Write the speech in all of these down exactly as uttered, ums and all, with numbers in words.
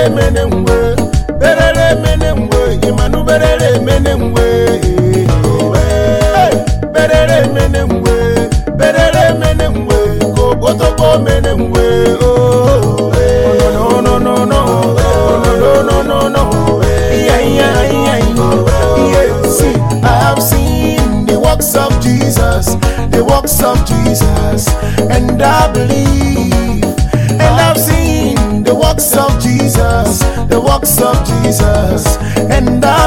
berere menengwe, berere menengwe, imanu berere menengwe, berere menengwe, berere menengwe, go botoko menengwe, oh, no no no no no, no no no no, yeah yeah yeah, yeah. See, I have seen the works of Jesus, the works of Jesus, and I believe, and I've seen the works of Jesus, the works of Jesus, and I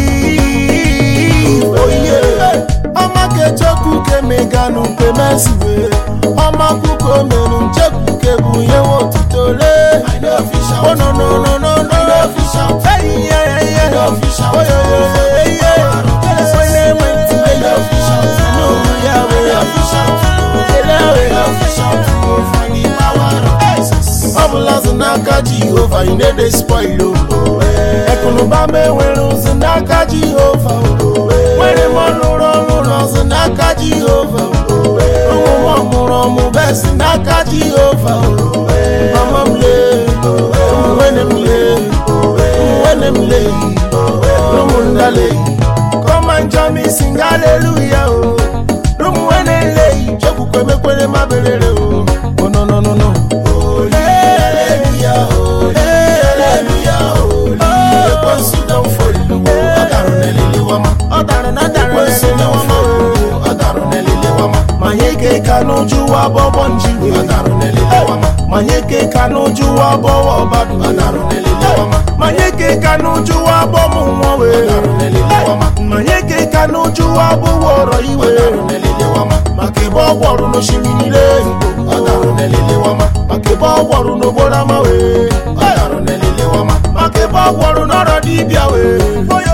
believe, oh yeah. Ama ke choku ke meganu ke mesiwe, ama kuko menu choku ke buye wotitole. I know fish out, oh no no no no no, I know fish out, hey yeah yeah, I know fish out, oh yeah yeah yeah. When they went to the love fish out, no yeah we love fish out, they love fish out, find the power of Jesus. Abulas naka Jehovah, you need to spoil you. Ekunba me wenu naka Jehovah, when the man runs naka Jehovah, oh mama mu best naka Jehovah, mama mle, when them lay, when them lay, rumundale. Come and join me, sing hallelujah, oh. Rum when they lay, choku kweme kwene mabelele, oh. Oh no no no no. Holy hallelujah, holy hallelujah, holy. Konsu don follow, adaru nelele wama, adaru adaru nelele wama, adaru nelele wama. Manyeke kanoju abobo njiwe, adaru nelele wama. Manyeke kanoju abobo badu, adaru nelele wama. Manyeke kanoju abomo mwawe, adaru nelele wama. Manyeke kanoju aboworo iwe, adaru nelele wama. Makebo woru no shiminile, adaru nelele wama. Makebo woru no borama we, adaru nelele wama. Makebo woru no rodibia we. Oyo,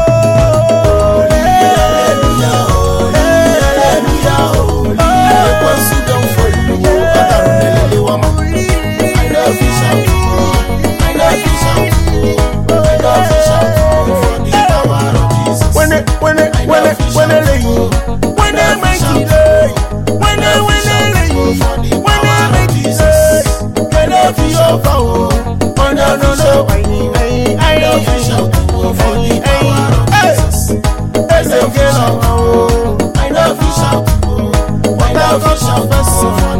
hallelujah, hallelujah, hallelujah. Konsu don follow, adaru nelele wama. I love you shout, I love you shout, I love you shout for the power of Jesus. When it, when it, when it, when it lay, when it make it lay, when it, when it lay, when it make it lay, I love you shout, oh no no no, I love you shout for the power of Jesus. I love you shout, I love you shout, I love you shout for